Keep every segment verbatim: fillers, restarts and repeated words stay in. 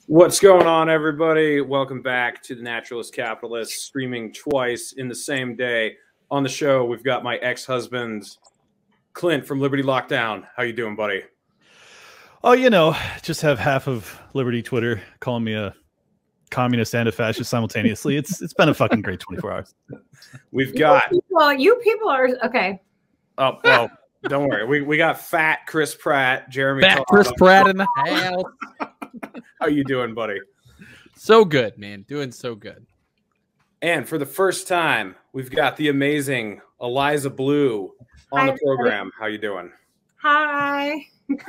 What's going on, everybody? Welcome back to the Naturalist Capitalist, streaming twice in the same day. On the show, we've got my ex-husband, Clint from Liberty Lockdown. How you doing, buddy? Oh, you know, just have half of Liberty Twitter calling me a communist and a fascist simultaneously. It's it's been a fucking great twenty-four hours. We've got... Well, you people are... Okay. Oh, well, don't worry. We, we got fat Chris Pratt, Jeremy... Fat Chris Pratt in the house. How you doing, buddy? So good, man. Doing so good. And for the first time, we've got the amazing Eliza Blue on Hi, the program. How you doing? Hi. This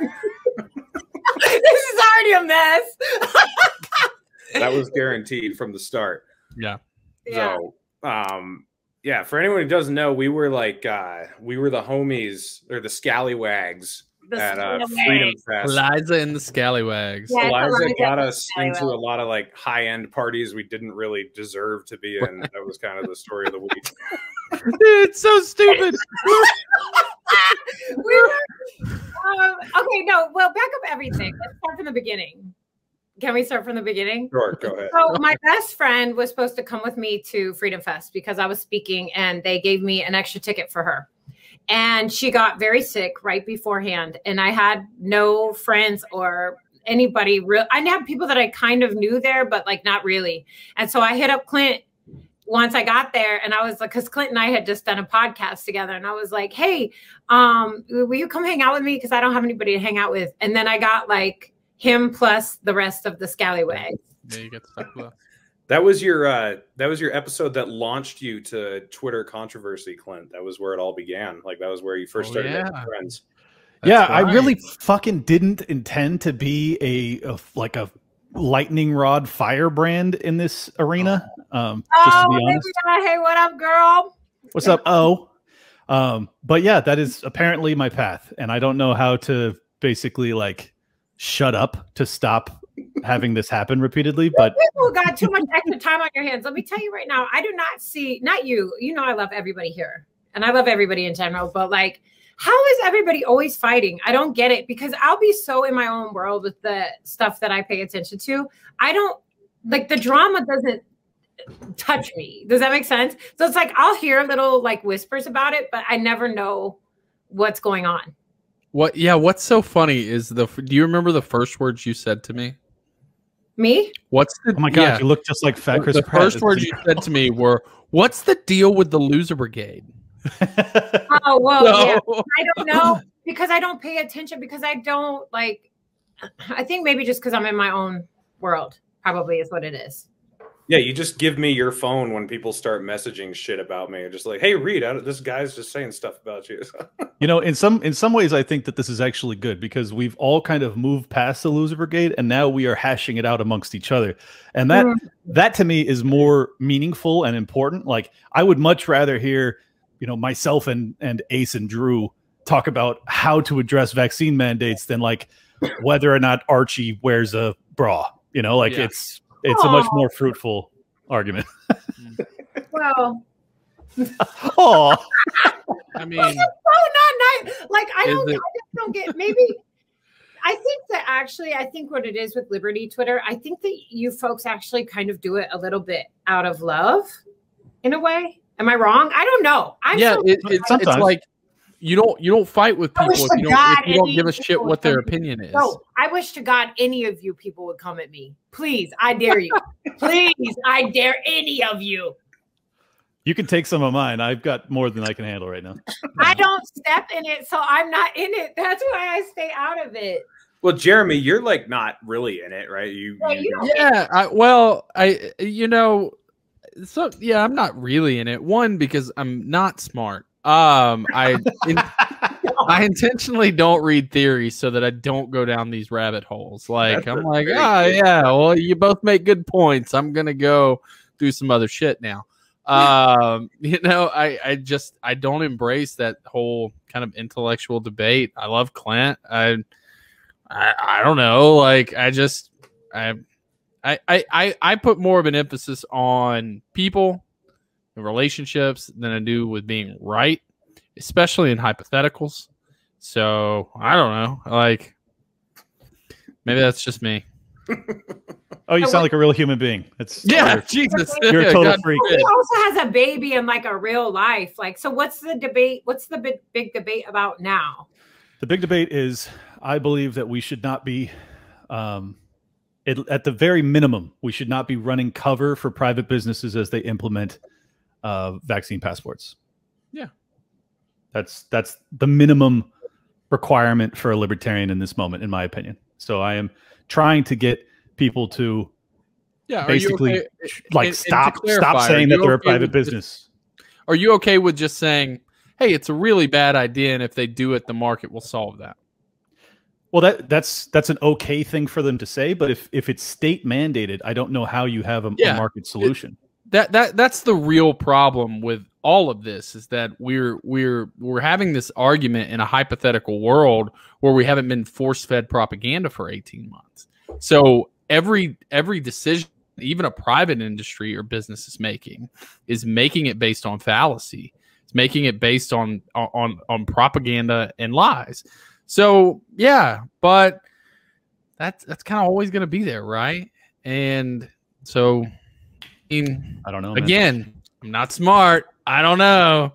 is already a mess. That was guaranteed from the start. Yeah. Yeah. So, um, yeah, for anyone who doesn't know, we were like, uh, we were the homies or the scallywags The at uh, scallywags. Freedom Fest. Eliza and the Scallywags. Yeah. Eliza Eliza got and the us into Scallywags. a lot of like high-end parties we didn't really deserve to be in. That was kind of the story of the week. Dude, it's so stupid. we were, um, okay, no, well, back up everything. Let's start from the beginning. Can we start from the beginning? Sure, go ahead. So my best friend was supposed to come with me to Freedom Fest because I was speaking and they gave me an extra ticket for her. And she got very sick right beforehand. And I had no friends or anybody real. I had people that I kind of knew there, but like not really. And so I hit up Clint once I got there and I was like, because Clint and I had just done a podcast together. And I was like, hey, um, will you come hang out with me? Because I don't have anybody to hang out with. And then I got like him plus the rest of the scallywags. Yeah, you get stuck with That was your uh, that was your episode that launched you to Twitter controversy, Clint. That was where it all began. Like that was where you first Oh, started yeah. making friends. yeah, right. I really fucking didn't intend to be a, a like a lightning rod firebrand in this arena. Um, just to Oh, be honest. baby, hey, what up, girl? What's up? Oh, um, but yeah, that is apparently my path, and I don't know how to basically like shut up to stop having this happen repeatedly. But People got too much extra time on your hands. Let me tell you right now, I do not see, not you, you know, I love everybody here and I love everybody in general, but like, how is everybody always fighting? I don't get it because I'll be so in my own world with the stuff that I pay attention to. I don't like the drama doesn't touch me. Does that make sense? So it's like, I'll hear little like whispers about it, but I never know what's going on. What? Yeah. What's so funny is the. Do you remember the first words you said to me? Me? What's the? oh my god, yeah, you look just like Fat Chris the Pratt. first words you said to me were, "What's the deal with the loser brigade?" Oh, well, No. yeah. I don't know because I don't pay attention because I don't like, I think maybe just because I'm in my own world probably is what it is. Yeah, you just give me your phone when people start messaging shit about me. Just like, hey, Reed, I, this guy's just saying stuff about you. You know, in some in some ways, I think that this is actually good because we've all kind of moved past the loser brigade, and now we are hashing it out amongst each other, and that Mhm. that to me is more meaningful and important. Like, I would much rather hear, you know, myself and and Ace and Drew talk about how to address vaccine mandates than like whether or not Archie wears a bra. You know, like Yeah. it's it's a much Aw. more fruitful argument. Well, Oh, I mean, oh, not nice. Like, I Is don't, it- I just don't get, maybe, I think that actually, I think what it is with Liberty Twitter, I think that you folks actually kind of do it a little bit out of love in a way. Am I wrong? I don't know. I'm yeah, so- it, it's, it's Sometimes. like you don't you don't fight with I people wish if to you don't, God if you don't any give a people shit would what their come to me. opinion is. No, I wish to God any of you people would come at me. Please, I dare you. Please, I dare any of you. you can take some of mine. I've got more than I can handle right now. I don't step in it, so I'm not in it. That's why I stay out of it. Well, Jeremy, you're like not really in it, right? You, Yeah, you you don't- don't- Yeah, I, well, I you know, so yeah, I'm not really in it. One, because I'm not smart. Um, I in, I intentionally don't read theory so that I don't go down these rabbit holes. Like That's I'm a like, very ah, good- yeah, well, you both make good points. I'm gonna go do some other shit now. Um, you know, I I just I don't embrace that whole kind of intellectual debate. I love Clint. I I, I don't know. Like I just I. I, I, I I put more of an emphasis on people and relationships than I do with being right, especially in hypotheticals. So I don't know. Like maybe that's just me. Oh, you So sound what- like a real human being. It's Yeah, you're, Jesus. you're a total God freak. He forbid. also has a baby in like a real life. Like, so what's the debate? What's the big, big debate about now? The big debate is, I believe that we should not be, um, it, at the very minimum, we should not be running cover for private businesses as they implement uh, vaccine passports. Yeah. That's that's the minimum requirement for a libertarian in this moment, in my opinion. So I am trying to get people to Yeah, are you basically okay- like and- and to stop clarify, stop are saying that you they're a okay private with just- business. Are you okay with just saying, hey, it's a really bad idea, and if they do it, the market will solve that? Well, that that's that's an okay thing for them to say, but if if it's state mandated, I don't know how you have a, Yeah, a market solution. That that that's the real problem with all of this, is that we're we're we're having this argument in a hypothetical world where we haven't been force-fed propaganda for eighteen months. So every every decision, even a private industry or business is making, is making it based on fallacy. It's making it based on on on propaganda and lies. So yeah, but that's that's kind of always going to be there, right? And so, I mean, I don't know. Man. again, I'm not smart. I don't know.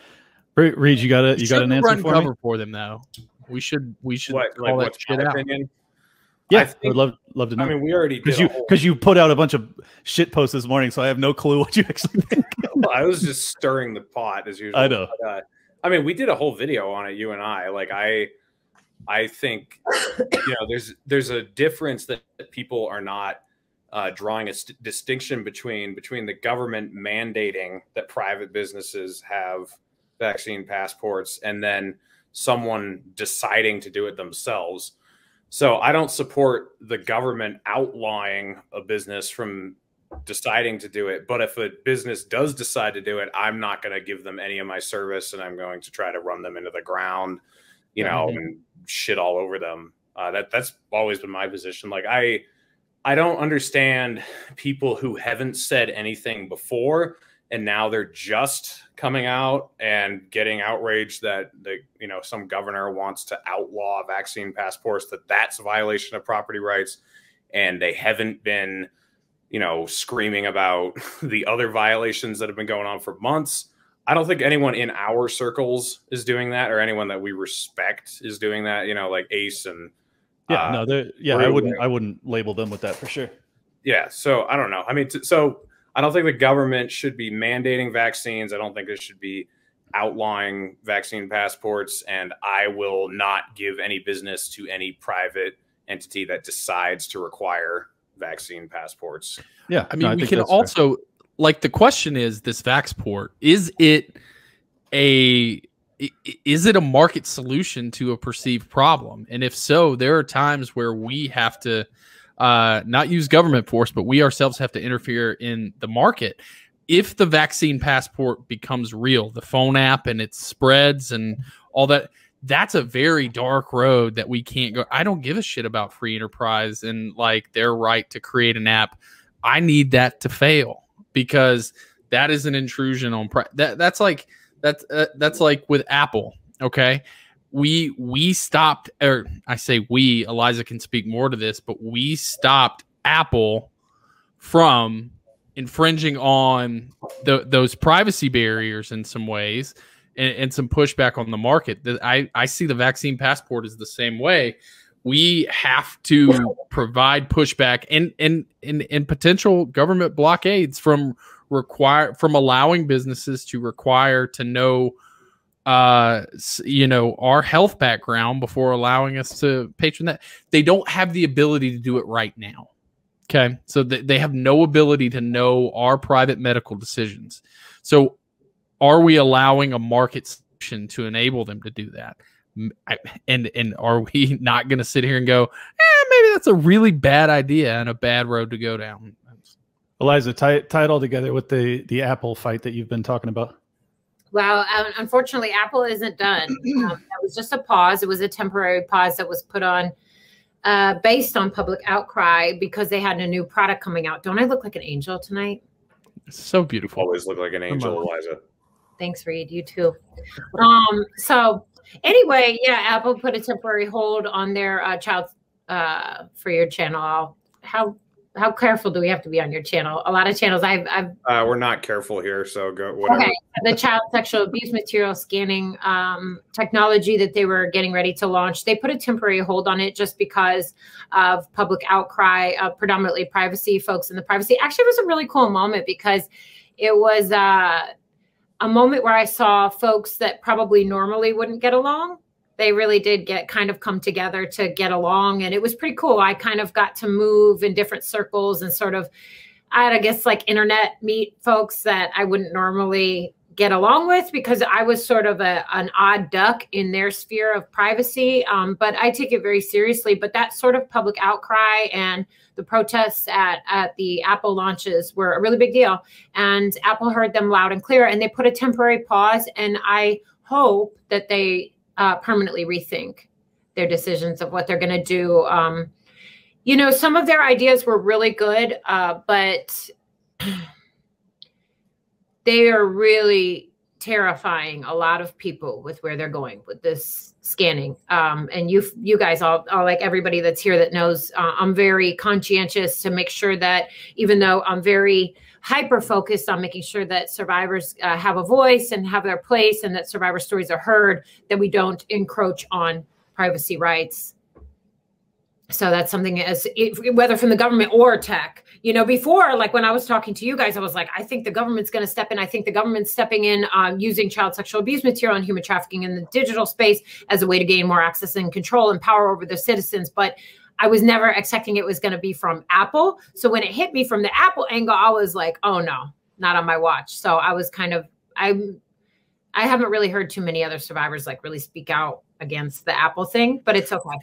Re- Reed, you got a you got an Shouldn't answer run for cover me? for them though. We should we should What, call like, that what's shit my out. opinion? Yeah, I I, think- would love love to know. I mean, we already did. because a you whole- because you put out a bunch of shit posts this morning, so I have no clue what you actually think. Well, I was just stirring the pot as usual. I know. But, uh, I mean, we did a whole video on it, you and I. Like, I, I think, you know, there's there's a difference that people are not uh, drawing a st- distinction between between the government mandating that private businesses have vaccine passports and then someone deciding to do it themselves. So I don't support the government outlawing a business from deciding to do it. But if a business does decide to do it, I'm not going to give them any of my service, and I'm going to try to run them into the ground, you know, Mhm. and shit all over them. Uh, that that's always been my position. Like I, I don't understand people who haven't said anything before, and now they're just coming out and getting outraged that the you know some governor wants to outlaw vaccine passports, that that's a violation of property rights, and they haven't been you know screaming about the other violations that have been going on for months. I don't think anyone in our circles is doing that, or anyone that we respect is doing that. You know, like Ace and Yeah, uh, no, they're- yeah, I really- wouldn't I wouldn't label them with that for sure. yeah. So I don't know. I mean, t- so I don't think the government should be mandating vaccines. I don't think it should be outlawing vaccine passports. And I will not give any business to any private entity that decides to require vaccine passports. Yeah, I mean, no, we think can that's fair. also like the question is this Vaxport, is it a i- is it a market solution to a perceived problem? And if so, there are times where we have to uh, not use government force, but we ourselves have to interfere in the market. If the vaccine passport becomes real, the phone app and it spreads and all that, that's a very dark road that we can't go. I don't give a shit about free enterprise and like their right to create an app. I need that to fail because that is an intrusion on pri- that. That's like that's uh, that's like with Apple. Okay, we we stopped, or I say we. Eliza can speak more to this, but we stopped Apple from infringing on the, those privacy barriers in some ways and, and some pushback on the market. That I, I see the vaccine passport as the same way. We have to provide pushback and and, and and potential government blockades from require from allowing businesses to require to know uh you know our health background before allowing us to patron that. They don't have the ability to do it right now. Okay, so th- they have no ability to know our private medical decisions. So are we allowing a market solution to enable them to do that? I, and and are we not going to sit here and go, eh, maybe that's a really bad idea and a bad road to go down? Eliza, tie, tie it all together with the the Apple fight that you've been talking about. Well, um, unfortunately, Apple isn't done. Um, that was just a pause. It was a temporary pause that was put on uh, based on public outcry because they had a new product coming out. Don't I look like an angel tonight? It's so beautiful. Always look like an angel, Eliza. Thanks, Reed. You too. Um, so anyway, yeah, Apple put a temporary hold on their uh, child uh, for your channel. I'll, how how careful do we have to be on your channel? A lot of channels I've, I've Uh, we're not careful here, so go whatever. Okay, the child sexual abuse material scanning um, technology that they were getting ready to launch, they put a temporary hold on it just because of public outcry, uh, predominantly privacy folks in the privacy. Actually, it was a really cool moment because it was uh, a moment where I saw folks that probably normally wouldn't get along. They really did get kind of come together to get along. And it was pretty cool. I kind of got to move in different circles and sort of, I guess, like internet meet folks that I wouldn't normally get along with because I was sort of a, an odd duck in their sphere of privacy. Um, but I take it very seriously. But that sort of public outcry and the protests at, at the Apple launches were a really big deal. And Apple heard them loud and clear. And they put a temporary pause. And I hope that they Uh, permanently rethink their decisions of what they're going to do. Um, you know, some of their ideas were really good, uh, but they are really terrifying a lot of people with where they're going with this scanning. Um, and you, you guys all, all, like everybody that's here that knows, uh, I'm very conscientious to make sure that even though I'm very hyper focused on making sure that survivors uh, have a voice and have their place and that survivor stories are heard, that we don't encroach on privacy rights. So that's something as whether from the government or tech, you know, before, like when I was talking to you guys, I was like, I think the government's going to step in. I think the government's stepping in um, using child sexual abuse material and human trafficking in the digital space as a way to gain more access and control and power over their citizens. But I was never expecting it was going to be from Apple. So when it hit me from the Apple angle, I was like, oh no, not on my watch. So I was kind of, I, I haven't really heard too many other survivors like really speak out against the Apple thing, but it's okay.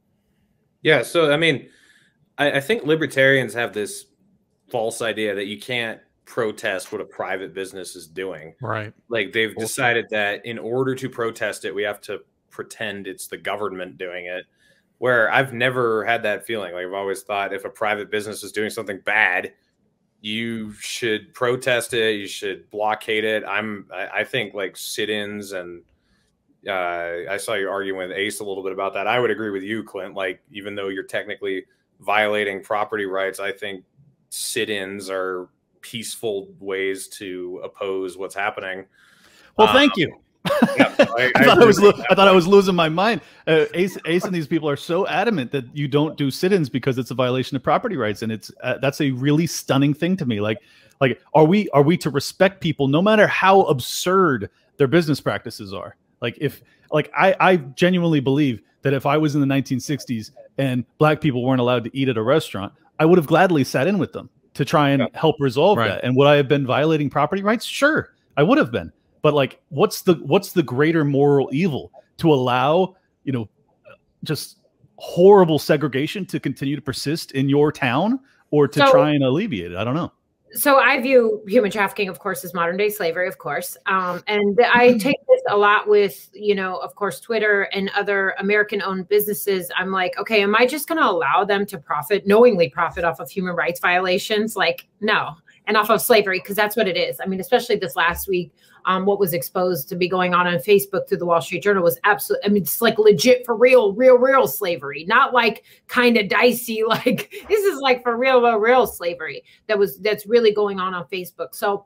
Yeah. So, I mean, I, I think libertarians have this false idea that you can't protest what a private business is doing. Right. Like they've decided that in order to protest it, we have to pretend it's the government doing it. Where I've never had that feeling. Like I've always thought if a private business is doing something bad, you should protest it. You should blockade it. I'm, I, I think like sit-ins and uh, I saw you arguing with Ace a little bit about that. I would agree with you, Clint. Like even though you're technically violating property rights, I think sit-ins are peaceful ways to oppose what's happening. Well, um, thank you. Yeah, I, I, I, thought I was. Lo- I thought I was losing my mind. Uh, Ace, Ace, and these people are so adamant that you don't do sit-ins because it's a violation of property rights, and it's uh, that's a really stunning thing to me. Like, like, are we are we to respect people no matter how absurd their business practices are? Like, if like I, I genuinely believe that if I was in the nineteen sixties and black people weren't allowed to eat at a restaurant, I would have gladly sat in with them to try and yeah. help resolve right. that. And would I have been violating property rights? Sure, I would have been. But like, what's the what's the greater moral evil to allow, you know, just horrible segregation to continue to persist in your town or to so, try and alleviate it? I don't know. So I view human trafficking, of course, as modern day slavery, of course. Um, and I take this a lot with, you know, of course, Twitter and other American owned businesses. I'm like, okay, am I just going to allow them to profit, knowingly profit off of human rights violations? Like, no. And off of slavery, because that's what it is. I mean, especially this last week, um, what was exposed to be going on on Facebook through the Wall Street Journal was absolutely, I mean, it's like legit for real, real, real slavery, not like kind of dicey, like this is like for real, real, real slavery that was, that's really going on on Facebook. So,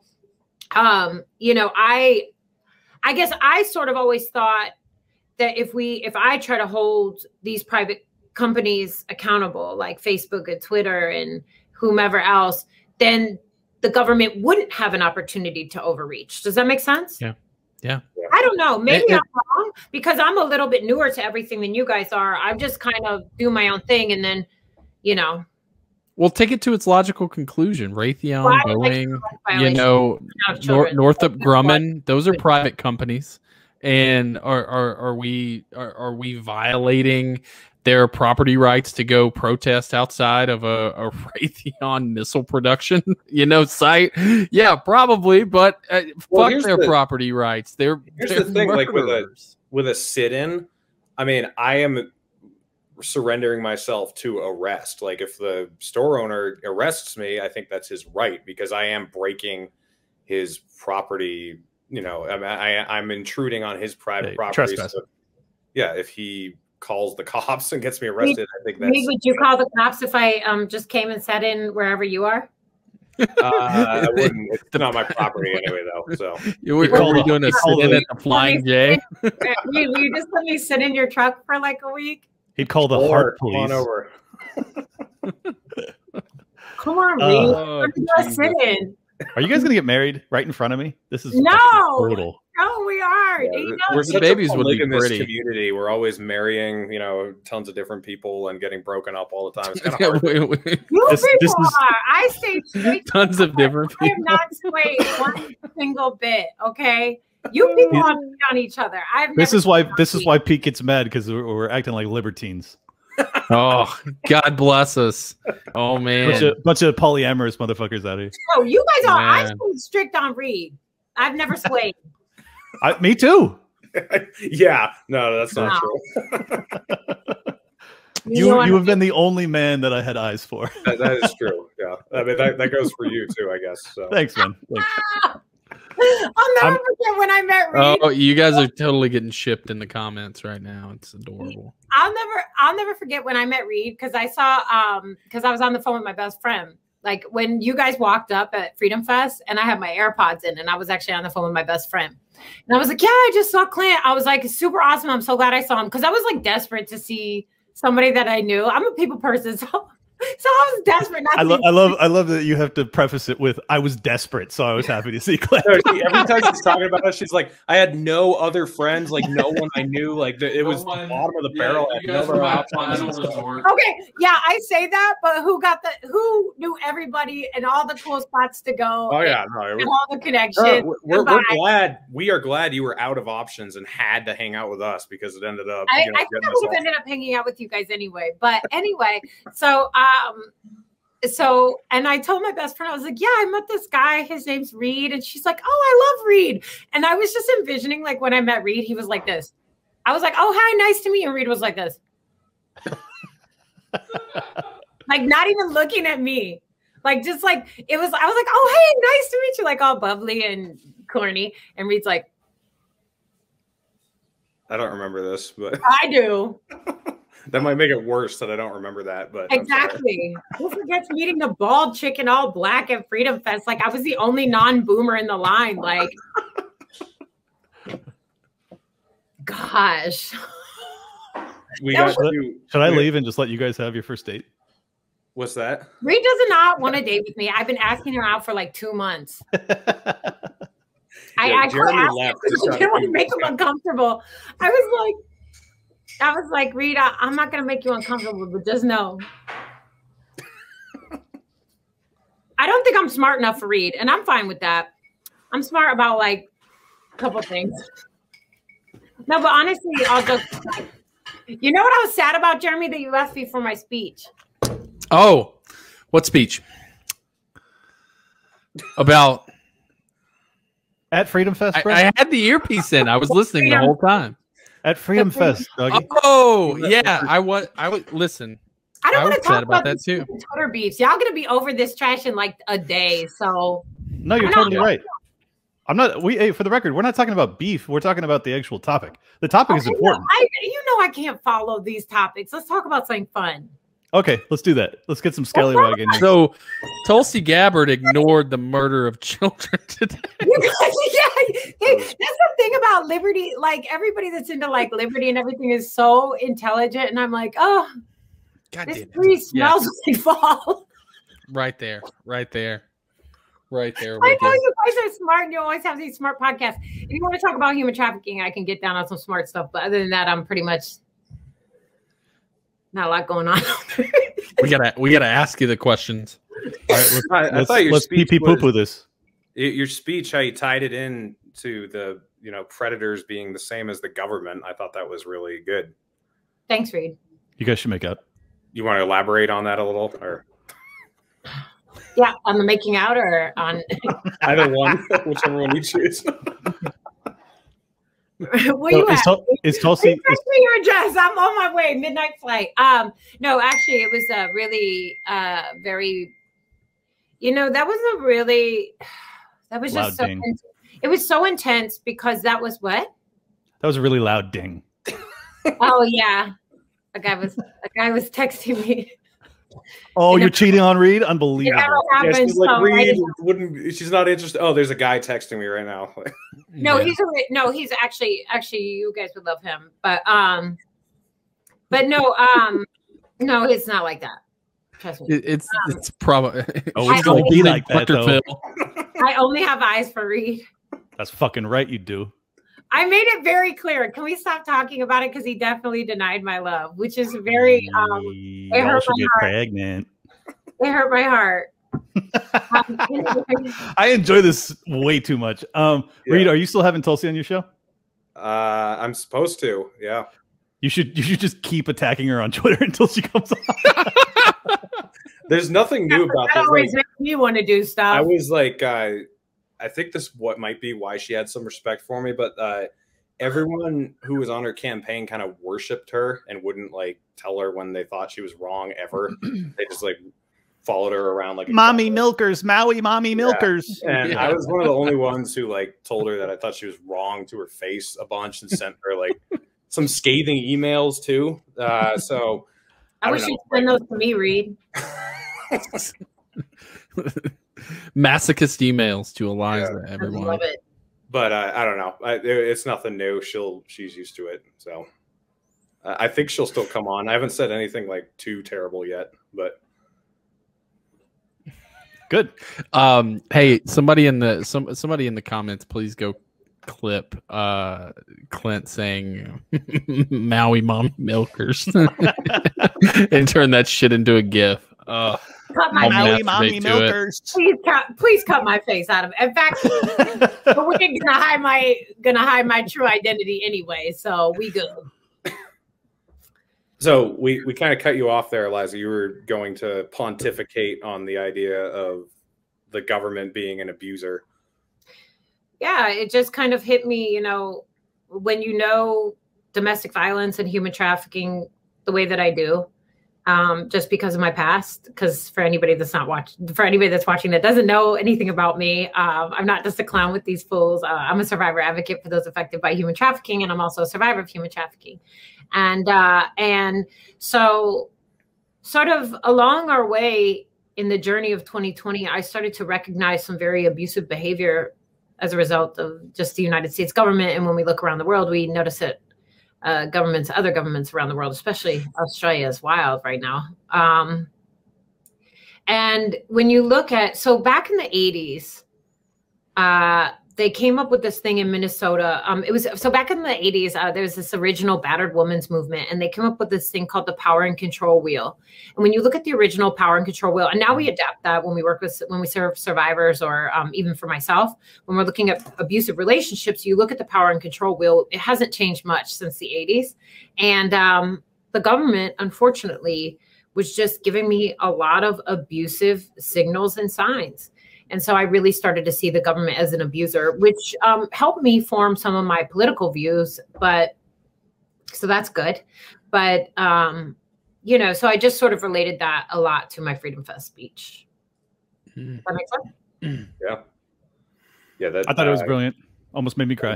um, you know, I, I guess I sort of always thought that if we, if I try to hold these private companies accountable, like Facebook and Twitter and whomever else, then the government wouldn't have an opportunity to overreach. Does that make sense? Yeah. Yeah. I don't know. Maybe it, I'm wrong because I'm a little bit newer to everything than you guys are. I just kind of do my own thing. And then, you know. Well, take it to its logical conclusion. Raytheon, well, Boeing, like you know, Nor- Northrop Grumman, those are private companies. And are, are, are we, are, are we violating their property rights to go protest outside of a, a Raytheon missile production, you know, site? Yeah, probably, but uh, well, fuck their the, property rights. They're here's they're the thing, murderers. like with a with a sit-in, I mean, I am surrendering myself to arrest. Like if the store owner arrests me, I think that's his right because I am breaking his property. You know, I, I I'm intruding on his private hey, property. Trespass. So, yeah, if he calls the cops and gets me arrested, I think that's. Reed, would you call the cops if I um just came and sat in wherever you are? Uh, I wouldn't. It's not my property anyway, though. So You were, call were you the- doing a call sit in the- at the Flying J? Reed, will you just let me sit in your truck for like a week? He'd call the or heart come police. on over. Come on, Uh, Reed. Oh, Let me just sit Jesus. in. Are you guys gonna get married right in front of me? This is No! fucking brutal. No, we are. Yeah, You know, we're the such babies a would be polygamous pretty. community. We're always marrying, you know, tons of different people and getting broken up all the time. It's kind of hard. We- we- you This- people this is- are. I stay straight. Tons of different I am people. not swayed one single bit. Okay, you people He's- want to beat on each other. I've This never is why seen this is you. why Pete gets mad because we're, we're acting like libertines. Oh, God bless us. Oh Bunch man. of, bunch of polyamorous motherfuckers out here. Oh, you guys are. I Man. stay strict on Reed. I've never swayed. I, me too. Yeah, no, that's not No. true. You know what you I have been the only man that I had eyes for. That, that is true. Yeah, I mean that, that goes for you too, I guess. So. Thanks, man. Thanks. I'll never I'm- forget when I met Reed. Oh, you guys are totally getting shipped in the comments right now. It's adorable. I'll never I'll never forget when I met Reed because I saw um because I was on the phone with my best friend. Like when you guys walked up at Freedom Fest and I had my AirPods in and I was actually on the phone with my best friend. And I was like, yeah, I just saw Clint. I was like, super awesome. I'm so glad I saw him because I was like desperate to see somebody that I knew. I'm a people person, so so I was desperate. Not I, to lo- see- I love I love that you have to preface it with I was desperate, so I was happy to see Clint. No, she, every time she's talking about us, she's like, "I had no other friends, like no one I knew. Like the, it was the bottom of the barrel. I had no other options." Okay, yeah, I say that, but who got the who knew everybody and all the cool spots to go? Oh yeah, no, and, it and was- all the connections. No, we're, we're, we're Goodbye. glad. We are glad you were out of options and had to hang out with us because it ended up. I, you know, I think getting I us would have all- ended up hanging out with you guys anyway. But anyway, so um, so and I told my best friend, I was like, yeah, I met this guy. His name's Reed, and she's like, oh, I love Reed. And I was just envisioning like when I met Reed, he was like this. I was like, oh, hi, nice to meet you. And Reed was like this, like not even looking at me, like just like it was. I was like, oh, hey, nice to meet you, like all bubbly and corny. And Reed's like, I don't remember this, but I do. that might make it worse that I don't remember that. But I'm sorry. Exactly. Who forgets meeting the bald chicken all black at Freedom Fest? Like I was the only non-boomer in the line. Like, gosh. we That got you. Should I we- leave and just let you guys have your first date? What's that? Reed does not want to date with me. I've been asking her out for like two months. I Yeah, actually Jeremy asked left him because just I didn't out want to of make him uncomfortable. I was like, I was like, Reed, I, I'm not going to make you uncomfortable, but just know. I don't think I'm smart enough for Reed, and I'm fine with that. I'm smart about like a couple things. No, but honestly, I'll just. You know what I was sad about, Jeremy, that you asked me for my speech? Oh, what speech? About At Freedom Fest, I, bro. I had the earpiece in. I was listening the whole time. At Freedom Fest, doggy. Oh, yeah. I was I would listen. I don't I want was to talk sad about, about that these too. stupid Twitter beefs. Y'all gonna be over this trash in like a day. So No, you're I know. totally right. I'm not. We hey, for the record, we're not talking about beef. We're talking about the actual topic. The topic is I know- important. I, you know I can't follow these topics. Let's talk about something fun. Okay, let's do that. Let's get some scallywag in here. So Tulsi Gabbard ignored the murder of children today. You guys, yeah, hey, that's the thing about liberty. Like everybody that's into like liberty and everything is so intelligent, and I'm like, oh, God this damn it. tree smells like fall. Right there. Right there. Right there. I Right know there. you guys are smart, and you always have these smart podcasts. If you want to talk about human trafficking, I can get down on some smart stuff. But other than that, I'm pretty much not a lot going on. We gotta we gotta ask you the questions. All right, let's, I, I let's, thought your let's pee speech pee poo was, poo this. it- your speech, how you tied it in to the you know predators being the same as the government. I thought that was really good. Thanks, Reed. You guys should make out. You want to elaborate on that a little, or Yeah, on the making out or on either one, whichever one you choose. where So you is, at? Tul- is Tulsi? Please text me your address. I'm on my way. Midnight flight. Um, no, actually, it was a really, uh, very. You know, that was a really. That was Loud just so. ding. Intense. It was so intense because that was what? That was a really loud ding. Oh yeah, A guy was a guy was texting me. Oh, It you're never- cheating on Reed? It Unbelievable. never Yeah, happened. she's like, so I Reed didn't- wouldn't. She's not interested. Oh, there's a guy texting me right now. no, Yeah. he's a, re- no, he's actually actually you guys would love him, but um, but no, um, no, it's not like that. Trust me. It- it's it's probably Oh, it's gonna be like that, Doctor though. Phil. I only have eyes for Reed. That's fucking right, you do. I made it very clear. Can we stop talking about it? Because he definitely denied my love, which is very um, Y'all hurt should my get heart. pregnant. it hurt my heart. Um, anyway, I enjoy this way too much. Um, Yeah. Reed, are you still having Tulsi on your show? Uh, I'm supposed to. Yeah. You should you should just keep attacking her on Twitter until she comes on. There's nothing new about that this. always Like, makes me want to do stuff. I was like, uh, I think this what might be why she had some respect for me, but uh, everyone who was on her campaign kind of worshipped her and wouldn't like tell her when they thought she was wrong ever. They just like followed her around like a Mommy milkers, Maui mommy milkers. And Yeah. I was one of the only ones who like told her that I thought she was wrong to her face a bunch and sent her like some scathing emails too. Uh, so I, I wish don't you'd know. send those to me, Reed. Masochist emails to Eliza, Yeah. I everyone. love it. but uh, I don't know. I, it- it's nothing new. She'll she's used to it. So uh, I think she'll still come on. I haven't said anything like too terrible yet, but Good. Um, hey, somebody in the some somebody in the comments, please go clip uh Clint saying Maui mom milkers and turn that shit into a gif. Uh, Cut my I'll face. Maui mommy to it. milkers. Please cut, please cut my face out of it. In fact, but we're gonna hide my gonna hide my true identity anyway, so we good. so we we kind of cut you off there, Eliza. You were going to pontificate on the idea of the government being an abuser. Yeah, it just kind of hit me, you know, when you know domestic violence and human trafficking the way that I do, um, just because of my past. Because for anybody that's not watching, for anybody that's watching that doesn't know anything about me, um, I'm not just a clown with these fools. Uh, I'm a survivor advocate for those affected by human trafficking, and I'm also a survivor of human trafficking. And uh, and so, sort of along our way in the journey of twenty twenty, I started to recognize some very abusive behavior as a result of just the United States government. And when we look around the world, we notice that uh, governments, other governments around the world, especially Australia, is wild right now. Um, and when you look at, so back in the eighties, uh, they came up with this thing in Minnesota. Um, it was so back in the eighties, uh, there was this original battered women's movement, and they came up with this thing called the power and control wheel. And when you look at the original power and control wheel, and now we adapt that when we work with, when we serve survivors, or um, even for myself, when we're looking at abusive relationships, you look at the power and control wheel. It hasn't changed much since the eighties. And um, the government, unfortunately, was just giving me a lot of abusive signals and signs. And so I really started to see the government as an abuser, which um, helped me form some of my political views. But so that's good. But, um, you know, so I just sort of related that a lot to my Freedom Fest speech. Mm. Does that make sense? Yeah. Yeah. That, I thought it was uh, brilliant. Almost made me cry.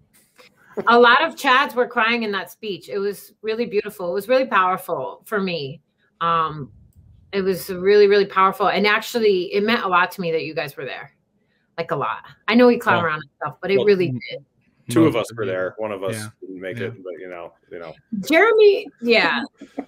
A lot of Chads were crying in that speech. It was really beautiful. It was really powerful for me. Um, it was really, really powerful. And actually, it meant a lot to me that you guys were there. Like a lot. I know we clown Well, around and stuff, but it well, really did. Two of us were there. One of us Yeah. didn't make Yeah. it, but you know, you know. Jeremy, yeah.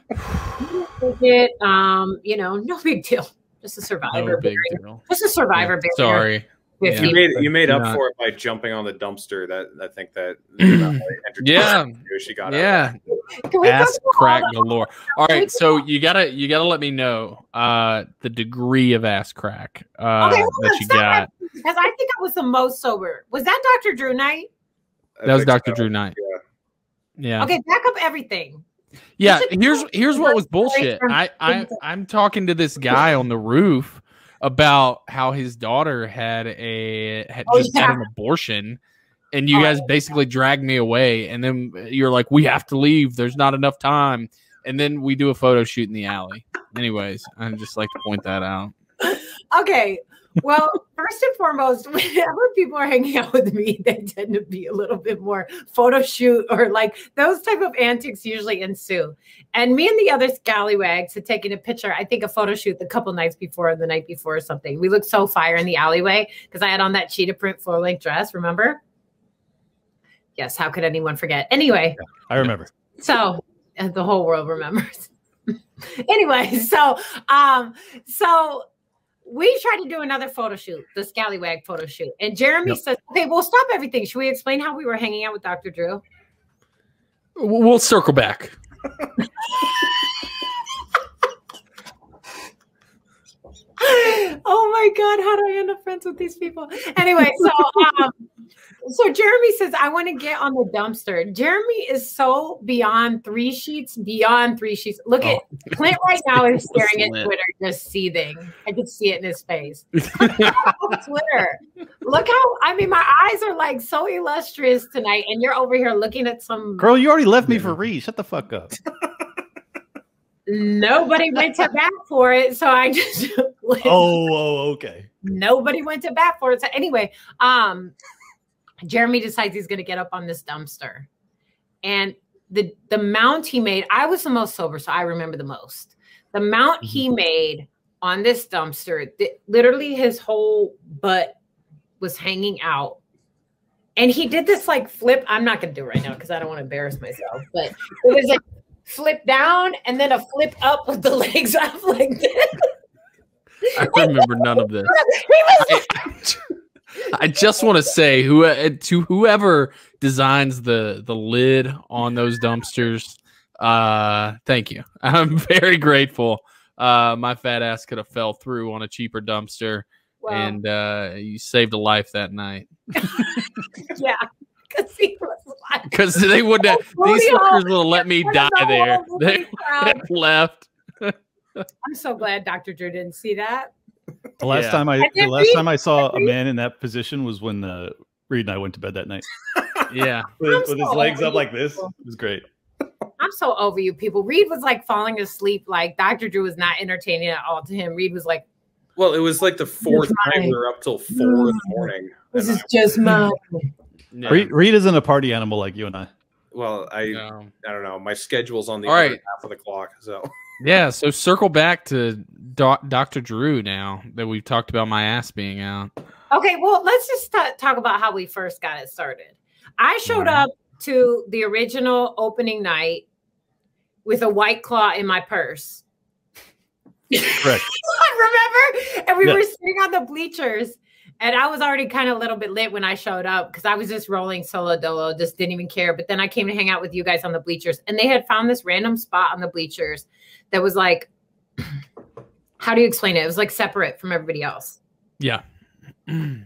it, um, you know, no big deal. Just a survivor. No big barrier. deal. Just a survivor. Yeah, barrier. sorry. With Yeah. You you. made you made up Not- for it by jumping on the dumpster. That I think that you know, Yeah. she got out. Yeah. Can we Ass go through all crack the- galore. All right, so you gotta you gotta let me know uh the degree of ass crack uh Okay, hold that on, you stop got. Because I think I was the most sober. Was that Doctor Drew Knight? I That was think Doctor so. Drew Knight. Yeah. Yeah. Okay, back up everything. Yeah, You should- here's here's what was bullshit. I, I I'm talking to this guy on the roof about how his daughter had a had Oh, just yeah. had an abortion, and you Oh, guys basically dragged me away, and then you're like, we have to leave. There's not enough time, and then we do a photo shoot in the alley. Anyways, I'd just like to point that out. Okay, Well, first and foremost, whenever people are hanging out with me, they tend to be a little bit more photo shoot or like those type of antics usually ensue. And me and the other scallywags had taken a picture, I think a photo shoot the couple nights before or the night before or something. We looked so fire in the alleyway because I had on that cheetah print floor length dress, remember? Yes, how could anyone forget? Anyway. Yeah, I remember. So uh, the whole world remembers. Anyway, so um, so we tried to do another photo shoot, the Scallywag photo shoot. And Jeremy yep. says, okay, we'll stop everything. Should we explain how we were hanging out with Doctor Drew? We'll circle back. Oh my God, how do I end up friends with these people? Anyway, so um, so Jeremy says, I want to get on the dumpster. Jeremy is so beyond three sheets, beyond three sheets. Look oh. at Clint right now is staring at Twitter, just seething. I could see it in his face. Twitter. Look how, I mean, my eyes are like so illustrious tonight, and you're over here looking at some. Girl, you already left me for Reed. Shut the fuck up. Nobody went to bat for it, so I just oh, oh, okay. Nobody went to bat for it. So anyway, um, Jeremy decides he's going to get up on this dumpster, and the the mount he made. I was the most sober, so I remember the most. The mount mm-hmm. he made on this dumpster, the, literally his whole butt was hanging out, and he did this like flip. I'm not going to do it right now because I don't want to embarrass myself, but it was like. Flip down and then a flip up with the legs up like this. I remember none of this. I, I just want to say who to whoever designs the the lid on those dumpsters, uh, thank you. I'm very grateful. Uh, my fat ass could have fell through on a cheaper dumpster, wow. and uh, you saved a life that night. Yeah. Because he was like, because they wouldn't have, these fuckers will let me die there. They left. I'm so glad Doctor Drew didn't see that. The last yeah. time I the last Reed, time I saw a man in that position was when uh, Reed and I went to bed that night. Yeah. with, with so his legs up like this. It was great. I'm so over you people. Reed was like falling asleep. Like Doctor Drew was not entertaining at all to him. Reed was like, well, it was like the fourth night we were up till four in the morning. This is just mine. No. Reed, Reed isn't a party animal like you and I. Well, I no. I don't know. My schedule's on the All other right. half of the clock. So yeah, so circle back to doc, Doctor Drew now that we've talked about my ass being out. Okay, well, let's just t- talk about how we first got it started. I showed right. up to the original opening night with a White Claw in my purse. Correct. Remember? And we yeah. were sitting on the bleachers. And I was already kind of a little bit lit when I showed up because I was just rolling solo dolo, just didn't even care. But then I came to hang out with you guys on the bleachers, and they had found this random spot on the bleachers that was like, how do you explain it? It was like separate from everybody else. Yeah. I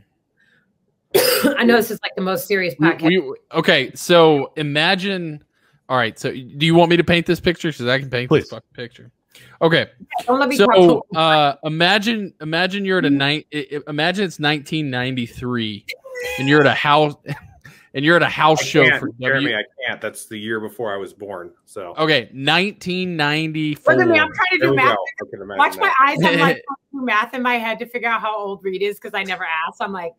know this is like the most serious podcast. We, we, okay, so imagine. All right, so do you want me to paint this picture? Because I can paint Please. this fucking picture. Okay, Don't let me so uh, imagine imagine you're at a night. Imagine it's nineteen ninety-three, and you're at a house, and you're at a house I show can't, for Jeremy. W- I can't. That's the year before I was born. So okay, nineteen ninety-four. Look at me, I'm trying to do math. Watch that. my eyes. I'm like do math in my head to figure out how old Reed is because I never asked. I'm like,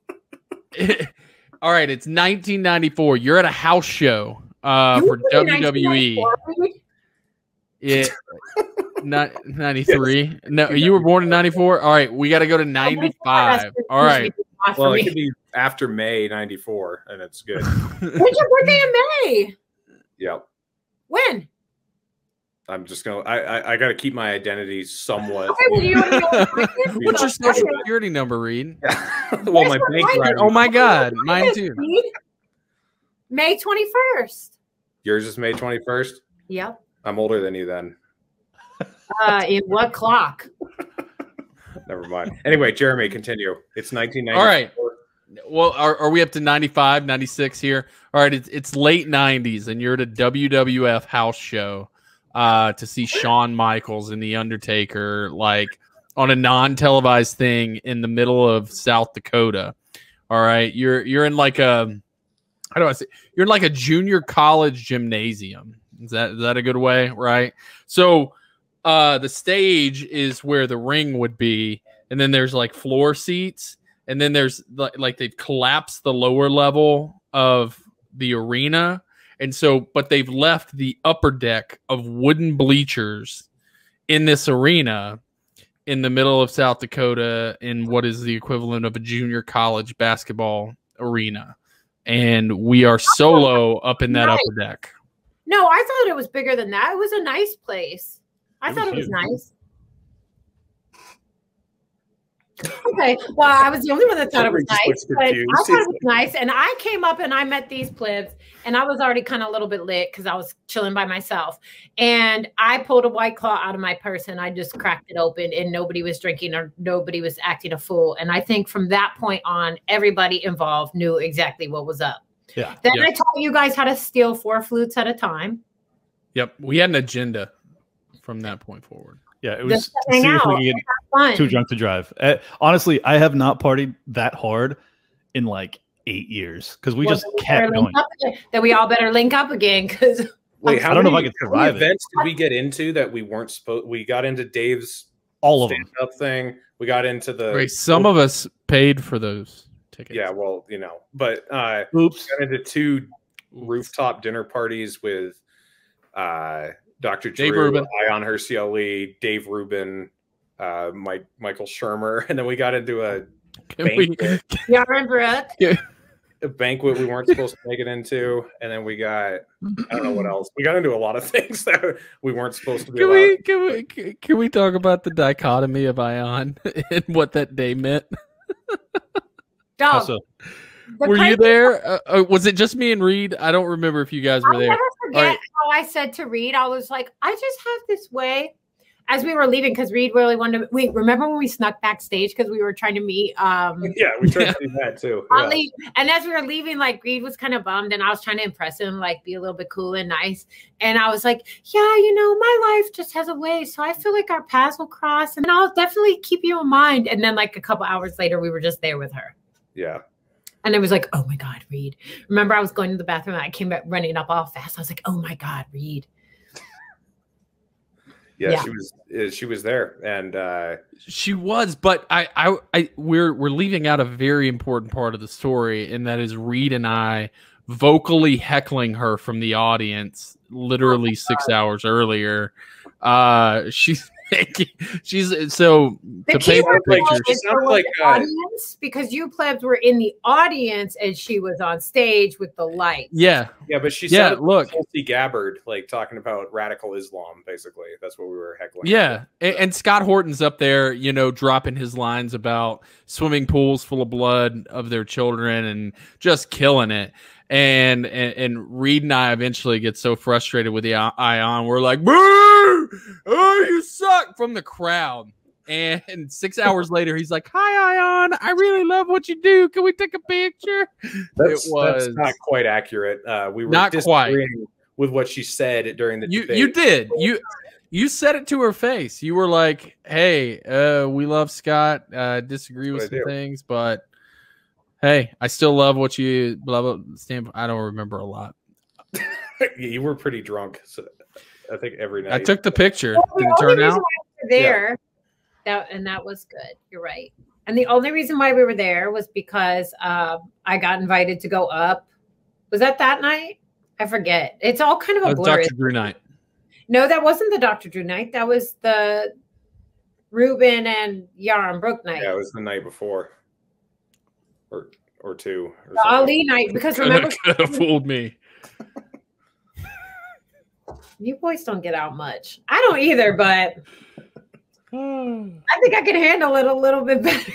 all right, it's nineteen ninety-four. You're at a house show uh, for W W E. Yeah, not ninety-three. No, you were born in ninety-four. All right, we got to go to ninety-five. All right. Well, it could be after May ninety-four, and it's good. When's your birthday in May? Yep. When? I'm just gonna. I I, I got to keep my identity somewhat. Okay, well, you What's your social security number, Reed? Well, my bank. Right. Oh my God, mine too. May twenty-first. Yours is May twenty-first. Yep. I'm older than you then. Uh, in what clock? Never mind. Anyway, Jeremy, continue. It's nineteen ninety-four. All right. Well, are, are we up to ninety-five, ninety-six here? All right, it's, it's late nineties, and you're at a W W F house show uh, to see Shawn Michaels and The Undertaker, like, on a non-televised thing in the middle of South Dakota. All right, you're you're in like a, how do I say? You're in like a junior college gymnasium. Is that is that a good way, right? So uh, the stage is where the ring would be. and then there's like floor seats, and then there's like they've collapsed the lower level of the arena. And so, but they've left the upper deck of wooden bleachers in this arena in the middle of South Dakota in what is the equivalent of a junior college basketball arena. And we are solo up in that Nice. upper deck. No, I thought it was bigger than that. It was a nice place. I It thought was it was huge. nice. Okay, well, I was the only one that thought it was Everybody nice, just but looks I confused. thought it was nice. And I came up and I met these plebs, and I was already kind of a little bit lit because I was chilling by myself. And I pulled a White Claw out of my purse and I just cracked it open, and nobody was drinking or nobody was acting a fool. And I think from that point on, everybody involved knew exactly what was up. Yeah. Then Yeah. I taught you guys how to steal four flutes at a time. Yep. We had an agenda from that point forward. Yeah. It was Just to hang see if out. we could get Fun. too drunk to drive. Uh, honestly, I have not partied that hard in like eight years because we Well, just then we kept better link going. up again. Then we all better link up again because Wait, how I don't know if I many, could how many survive it. events did we get into that we weren't supposed? We got into Dave's All of them. stand-up thing. We got into the Right. Some of us paid for those tickets. yeah. Well, you know, but uh, Oops. got into two rooftop dinner parties with uh, Doctor Dave Drew, Rubin. Ion Hercioli, Dave Rubin, uh, Mike Michael Shermer, and then we got into a Can we, banquet, y'all remember it. a banquet we weren't supposed to make it into, and then we got I don't know what else. We got into a lot of things that we weren't supposed to be. can allowed. we can we can- can we talk about the dichotomy of Ion and what that day meant? Dog. Also, the Were you crazy- there? Uh, uh, was it just me and Reed? I don't remember if you guys were I'll there. never forget All right. how I said to Reed, I was like, I just have this way. As we were leaving, because Reed really wanted to wait. Remember when we snuck backstage because we were trying to meet um Yeah, we tried to do that too. Yeah. Ali, and as we were leaving, like Reed was kind of bummed, and I was trying to impress him, like be a little bit cool and nice. And I was like, "Yeah, you know, my life just has a way, so I feel like our paths will cross, and I'll definitely keep you in mind." And then, like a couple hours later, we were just there with her, Yeah. and it was like, "Oh my God, Reed!" Remember, I was going to the bathroom, and I came back running up all fast. I was like, "Oh my God, Reed!" yeah, Yeah. she was uh, she was there, and uh, She was, but I, I, I, we're we're leaving out a very important part of the story, and that is Reed and I vocally heckling her from the audience, literally six hours earlier. Uh, she's she's so The to key paint word the like- picture. she is sounded the like, uh, audience, because you plebs were in the audience and she was on stage with the light. Yeah, yeah, but she Yeah, sounded look. like Tulsi Gabbard, like talking about radical Islam, basically. That's what we were heckling. yeah, and, and Scott Horton's up there, you know, dropping his lines about swimming pools full of blood of their children and just killing it. And, and and Reed and I eventually get so frustrated with the I- Ion, we're like, "Boo! Oh, you suck!" from the crowd. And six hours later, he's like, "Hi, Ion. I really love what you do. Can we take a picture?" That's, It was- that's not quite accurate. Uh, we were Not quite. disagreeing with what she said during the You debate. you did you you said it to her face. You were like, "Hey, uh, we love Scott. Uh, disagree with That's some what I do. things, but hey, I still love what you blah blah." Stand. I don't remember a lot. You were pretty drunk. So I think every night. I took the picture. Well, the Did it only turn reason out? why we were there, that and that was good. You're right. And the only reason why we were there was because uh, I got invited to go up. Was that that night? I forget. It's all kind of a Uh, blur. Doctor Drew night. No, that wasn't the Doctor Drew night. That was the Ruben and Yaron Brook night. Yeah, it was the night before, or or two. Or The something. Ali night. Because remember, Could have fooled me. you boys don't get out much. I don't either, but I think I can handle it a little bit better.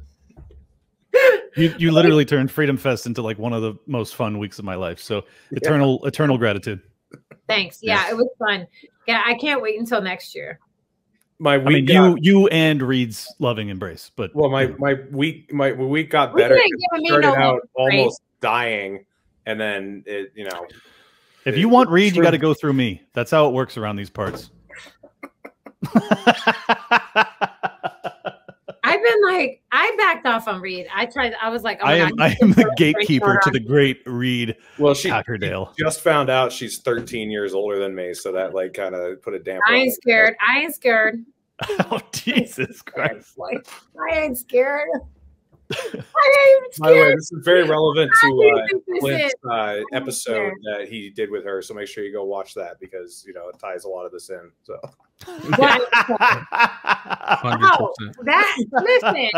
you, you literally turned Freedom Fest into like one of the most fun weeks of my life. So eternal, eternal gratitude. Thanks. Yeah, it was fun. Yeah, I can't wait until next year. My I week mean, got, you, you and Reed's loving embrace, but well, my my week my week got We better. didn't It give me started no out love, right? almost dying, and then it, you know, if you want Reed, you got to go through me. That's how it works around these parts. I've been like, I backed off on Reed. I tried. I was like, oh my I am, God, I am the gatekeeper to the great Reed well, she Packerdale. just found out she's thirteen years older than me, so that like kind of put a damper. I on ain't it. scared. I ain't scared. Oh, Jesus Christ. Like, I ain't scared. I ain't By the way, scared. this is very relevant I to uh, think this Clint's is- uh, episode scared. that he did with her. So make sure you go watch that because you know it ties a lot of this in. So What? Hundred Oh, percent. that listen.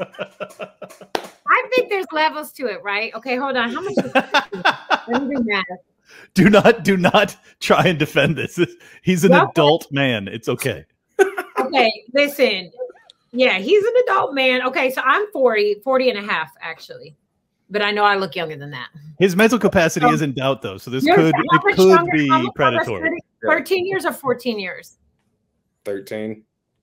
I think there's levels to it, right? Okay, hold on. How much is Let me do math. Do not, do not try and defend this. He's an No. adult man. It's okay. Okay, listen. Yeah, he's an adult man. Okay, so I'm forty, forty and a half, actually. But I know I look younger than that. His mental capacity Um, is in doubt, though. So this You're- could, how it much could younger- be how much younger? predatory. thirteen years or fourteen years? thirteen.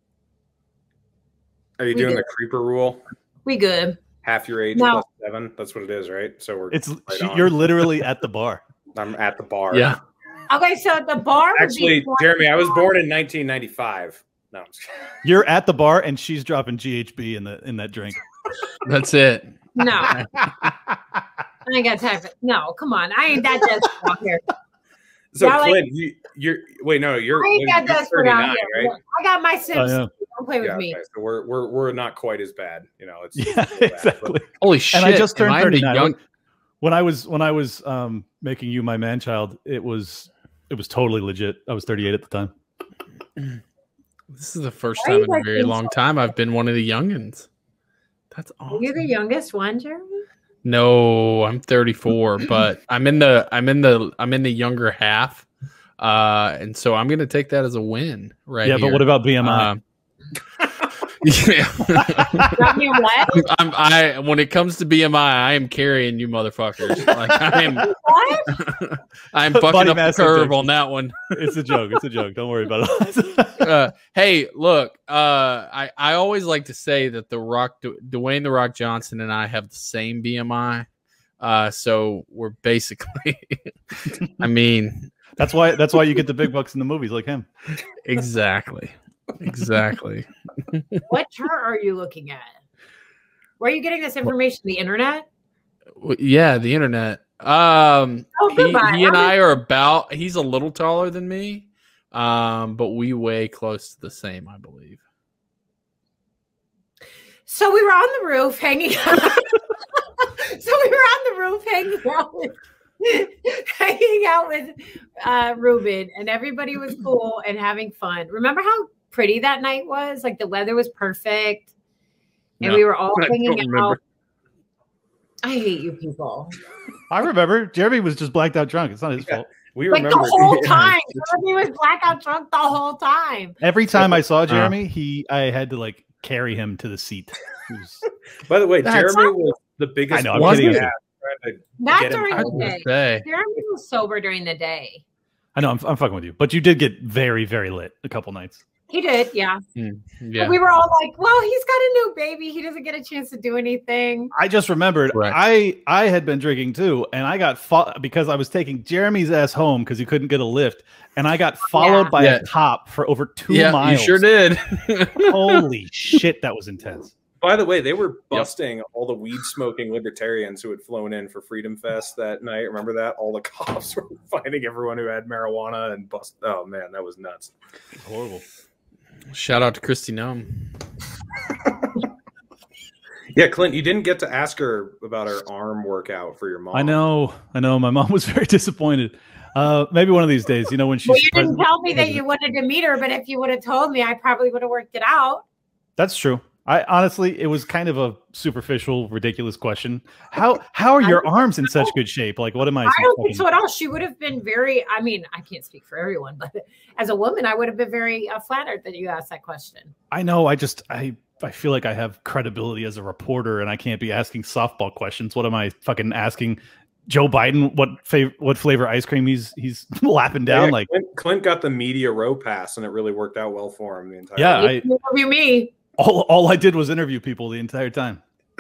Are you We doing did. the creeper rule? We good. Half your age No. plus seven. That's what it is, right? So we're It's right she- on. you're literally at the bar. I'm at the bar. Yeah. Okay, so the bar would Actually, be Jeremy, I was born in nineteen ninety-five. No, I'm just kidding. You're at the bar, and she's dropping G H B in the in that drink. That's it. No, I ain't got time for no. Come on, I ain't that desperate out here. So Y'all like- Clint, you, you're wait, no, you're, I ain't you're that desperate out thirty-nine, here. right? I got my sips. Oh, yeah. Don't play with Yeah, me. okay. So we're we're we're not quite as bad, you know. It's Yeah, it's still bad, exactly. Holy shit! And I just am turned I the thirty-nine. young- When I was when I was um, making you my man child, it was it was totally legit. I was thirty-eight at the time. This is the first Why time you in a guys very being long so- time I've been one of the youngins. That's awesome. You're the youngest one, Jeremy. No, I'm thirty-four, but I'm in the I'm in the I'm in the younger half, uh, and so I'm gonna take that as a win, right? Yeah, but what about B M I? Um, yeah, Got me what? I'm, I when it comes to B M I, I am carrying you motherfuckers. Like I am, What? I'm Body fucking up the mass curve index. on that one. It's a joke. It's a joke. Don't worry about it. uh, hey, look, uh, I I always like to say that the Rock, Du- Dwayne the Rock Johnson, and I have the same B M I. Uh, so we're basically, I mean, That's why. That's why you get the big bucks in the movies, like him. exactly, exactly. What chart are you looking at? Where are you getting this information? The internet? W- Yeah, the internet. Um, Oh, he, goodbye. he and I'm- I are about. He's a little taller than me, um, but we weigh close to the same, I believe. So we were on the roof hanging out. so we were on the roof hanging out with hanging out with uh Ruben, and everybody was cool and having fun. Remember how pretty that night was? Like the weather was perfect. And No, we were all I hanging don't remember. out. I hate you people. I remember. Jeremy was just blacked out drunk. It's not his Yeah. fault. We Like remember the whole Yeah. time. Jeremy was blackout drunk the whole time. Every time I Uh. saw Jeremy, he I had to like carry him to the seat. It was- By the way, That's- Jeremy was the biggest I know, I'm one kidding. we had, trying to Not Get him during I out. the was gonna day. say, Jeremy was sober during the day. I know. I'm, I'm fucking with you, but you did get very, very lit a couple nights. He did, yeah. mm, But yeah. we were all like, well, he's got a new baby. He doesn't get a chance to do anything. I just remembered Correct. I I had been drinking too, and I got fo- because I was taking Jeremy's ass home because he couldn't get a lift, and I got followed Yeah. by Yeah. a cop for over two yeah, miles. you sure did. Holy shit, that was intense. By the way, they were busting all the weed smoking libertarians who had flown in for Freedom Fest that night. Remember that? All the cops were finding everyone who had marijuana and bust. Oh man, that was nuts. It's horrible. Shout out to Christy Nome. Yeah, Clint, you didn't get to ask her about her arm workout for your mom. I know, I know. My mom was very disappointed. Uh, maybe one of these days, you know, when she's Well, you didn't president- tell me that you wanted to meet her, but if you would have told me, I probably would have worked it out. That's true. I honestly, it was kind of a superficial, ridiculous question. How how are your arms in such good shape? Like, what am I? I don't think fucking- so at all. She would have been very, I mean, I can't speak for everyone, but as a woman, I would have been very uh, flattered that you asked that question. I know. I just I I feel like I have credibility as a reporter, and I can't be asking softball questions. What am I fucking asking Joe Biden? What fav- what flavor ice cream he's he's lapping down? Yeah, Like, Clint, Clint got the media row pass, and it really worked out well for him the entire. yeah, time. I, You interview me. all all I did was interview people the entire time.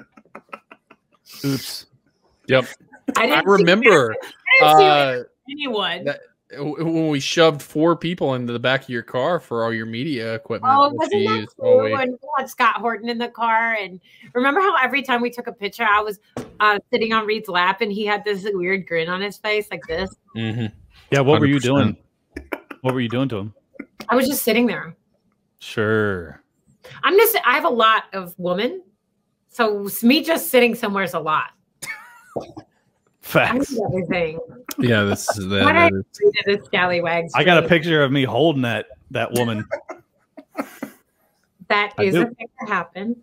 Oops. Yep. I I didn't remember see, I didn't see uh, anyone. that- when we shoved four people into the back of your car for all your media equipment. Oh, that wasn't you that used while we- cool? And we had Scott Horton in the car. And remember how every time we took a picture, I was uh, sitting on Reed's lap and he had this weird grin on his face like this. Mhm. Yeah. What were you one hundred percent. doing? What were you doing to him? I was just sitting there. Sure. I'm just, I have a lot of women. So me just sitting somewhere is a lot. Facts. I need everything. Yeah, this is that. Why that did is- I read this scallywag I got a straight? picture of me holding that that woman. That I is do. a thing that happened.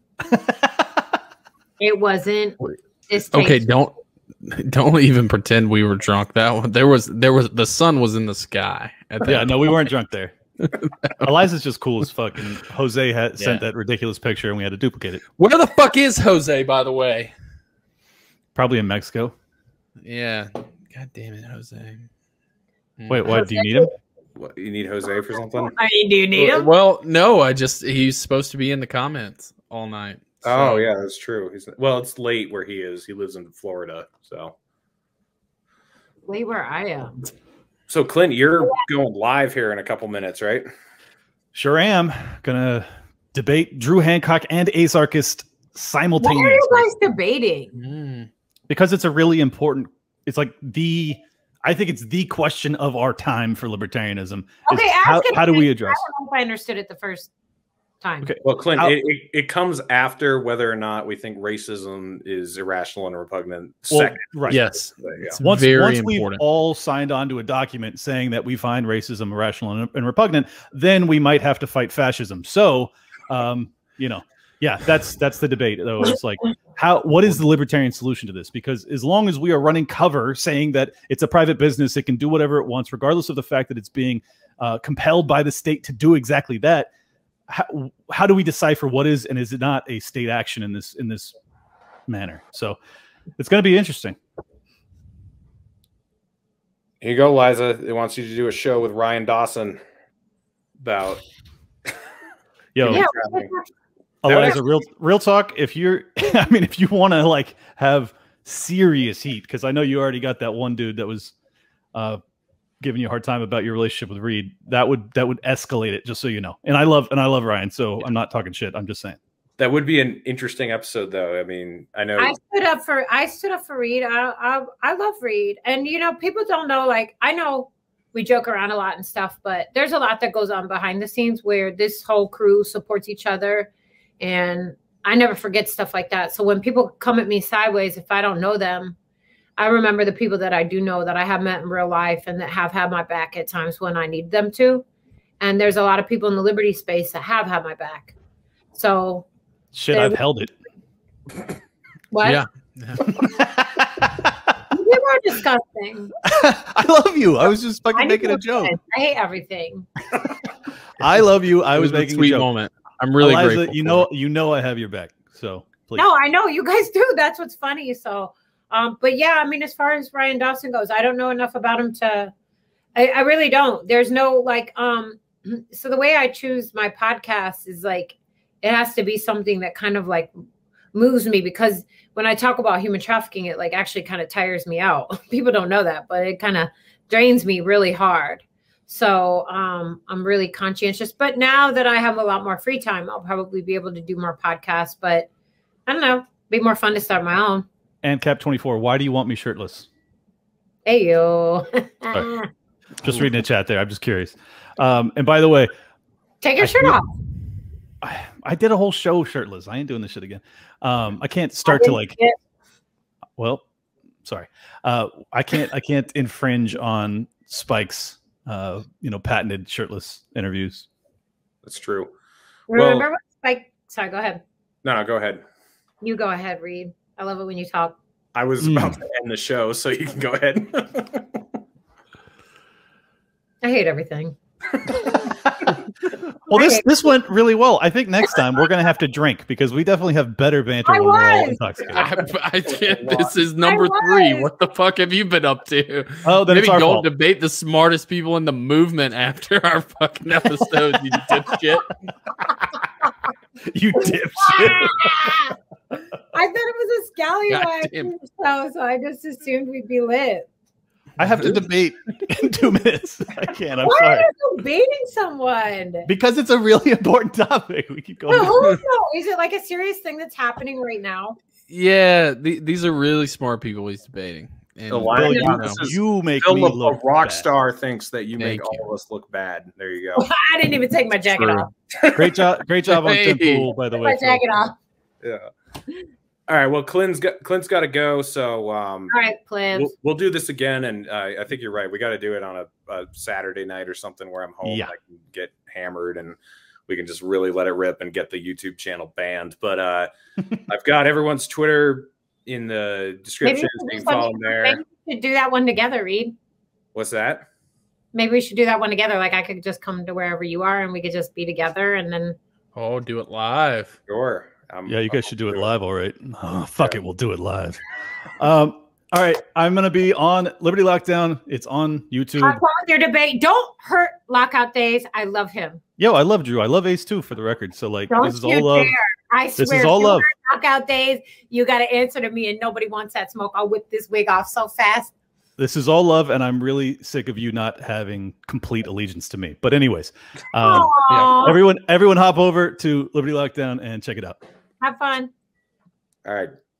It wasn't. It's Okay, don't don't even pretend we were drunk. That one, there was there was the sun was in the sky. At that Yeah, no, we weren't drunk there. Eliza's just cool as fuck, and Jose had sent Yeah. that ridiculous picture, and we had to duplicate it. Where the fuck is Jose, by the way? Probably in Mexico. Yeah. God damn it, Jose. Mm. Wait, what? Do you need him? What, you need Jose for something? I mean, do you need him? Well, no, I just he's supposed to be in the comments all night. Oh So- yeah, that's true. He's well, it's late where he is. He lives in Florida, so. Wait, where I am. So Clint, you're going live here in a couple minutes, right? Sure am. Gonna debate Drew Hancock and Ace Archist Why simultaneously. are you guys debating? Mm. Because it's a really important, it's like the, I think it's the question of our time for libertarianism. is Okay, how, ask it how do we again. address I don't know if I understood it the first time. Okay. Well, Clint, How- it, it, it comes after whether or not we think racism is irrational and repugnant. Well, Second, right. Yes. yeah. It's Once, very once we've important. all signed on to a document saying that we find racism irrational and, and repugnant, then we might have to fight fascism. So, um, you know, yeah, that's that's the debate, though. It's like, how what is the libertarian solution to this? Because as long as we are running cover saying that it's a private business, it can do whatever it wants, regardless of the fact that it's being uh, compelled by the state to do exactly that. How, how do we decipher what is and is it not a state action in this in this manner? So it's going to be interesting. Here you go, Liza. It wants you to do a show with Ryan Dawson about. Yo, Yeah, traveling. Eliza, real real talk. If you're, I mean, if you want to like have serious heat, because I know you already got that one dude that was uh, giving you a hard time about your relationship with Reed. That would that would escalate it, just so you know. And I love and I love Ryan, so I'm not talking shit. I'm just saying. That would be an interesting episode, though. I mean, I know. I stood up for I stood up for Reed. I, I I love Reed, and you know, people don't know. Like, I know we joke around a lot and stuff, but there's a lot that goes on behind the scenes where this whole crew supports each other, and I never forget stuff like that. So when people come at me sideways, if I don't know them, I remember the people that I do know that I have met in real life and that have had my back at times when I need them to. And there's a lot of people in the liberty space that have had my back. So Shit, There I've we- held it. what? Yeah. People are disgusting. I love you. I was just I fucking need making to a joke. offend. I hate everything. I love you. I It was a making a sweet joke. moment. I'm really Eliza, grateful. you for know, it. you know, I have your back. So please. No, I know you guys do. That's what's funny. So, um, but yeah, I mean, as far as Ryan Dawson goes, I don't know enough about him to. I, I really don't. There's no like. Um, so the way I choose my podcast is like, it has to be something that kind of like moves me, because when I talk about human trafficking, it like actually kind of tires me out. People don't know that, but it kind of drains me really hard. So um, I'm really conscientious. But now that I have a lot more free time, I'll probably be able to do more podcasts. But I don't know, be more fun to start my own. And Cap twenty-four, why do you want me shirtless? Hey yo, Sorry. Just reading the chat there. I'm just curious. Um, and by the way, take your I shirt feel- off. I, I did a whole show shirtless. I ain't doing this shit again. Um, I can't start to like. Well, sorry. Uh, I can't. I can't infringe on Spike's, uh, you know, patented shirtless interviews. That's true. Remember Well- what Spike? Sorry, go ahead. No, no, go ahead. You go ahead, Reed. I love it when you talk. I was Mm. about to end the show, so you can go ahead. I hate everything. Well, this Okay. this went really well. I think next time we're gonna have to drink because we definitely have better banter I when we're all was. intoxicated. I, I can't. This is number was. three. What the fuck have you been up to? Oh, then Maybe it's our don't fault. debate the smartest people in the movement after our fucking episodes, you dipshit. You dipshit. I thought it was a scallywag Goddamn. show, so I just assumed we'd be lit. I have to debate in two minutes. I can't. I'm Why sorry. are you debating someone? Because it's a really important topic. We keep going. No, who knows? Is it like a serious thing that's happening right now? Yeah, the, these are really smart people he's debating. And, Elias, Bill, you you, know, you make Philip, me a look rock bad. star, thinks that you Thank make you. all of us look bad. There you go. I didn't even take my jacket True. off. Great job, great job on Hey. Timpool, by the My way. Phil. jacket off. Yeah. All right. Well, Clint's got Clint's got to go. So um, All right, plebs. we'll, we'll do this again, and uh, I think you're right. We got to do it on a, a Saturday night or something where I'm home. Yeah. And I can get hammered, and we can just really let it rip and get the YouTube channel banned. But uh, I've got everyone's Twitter in the Maybe description. we So you should, can do follow them there. maybe we should do that one together, Reed. What's that? Maybe we should do that one together. Like I could just come to wherever you are, and we could just be together, and then oh, do it live. Sure. Um, Yeah, you guys should do it live, all right. Oh, fuck it, we'll do it live. Um, all right, I'm gonna be on Liberty Lockdown. It's on YouTube. have fun with your debate. Don't hurt Lockout Days. I love him. Yo, I love Drew. I love Ace too, for the record. So like, Don't this is you all love. dare. I This swear, is all if you love. hurt Lockout Days, you got to answer to me, and nobody wants that smoke. I'll whip this wig off so fast. This is all love, and I'm really sick of you not having complete allegiance to me. But anyways, um, Aw, everyone, everyone, hop over to Liberty Lockdown and check it out. have fun. All right.